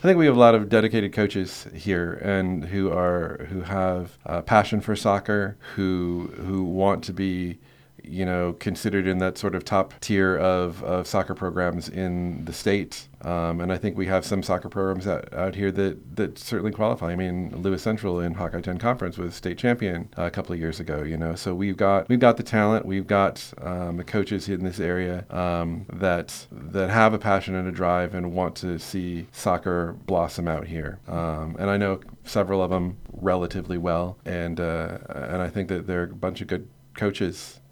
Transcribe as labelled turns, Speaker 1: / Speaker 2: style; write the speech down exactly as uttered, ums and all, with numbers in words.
Speaker 1: I think we have a lot of dedicated coaches here, and who are who have a passion for soccer, who who want to be, you know, considered in that sort of top tier of, of soccer programs in the state. Um, and I think we have some soccer programs out, out here that, that certainly qualify. I mean, Lewis Central in Hawkeye ten Conference was state champion uh, a couple of years ago. You know, so we've got we've got the talent, we've got um, the coaches in this area um, that that have a passion and a drive and want to see soccer blossom out here. Um, and I know several of them relatively well, and uh, and I think that they're a bunch of good coaches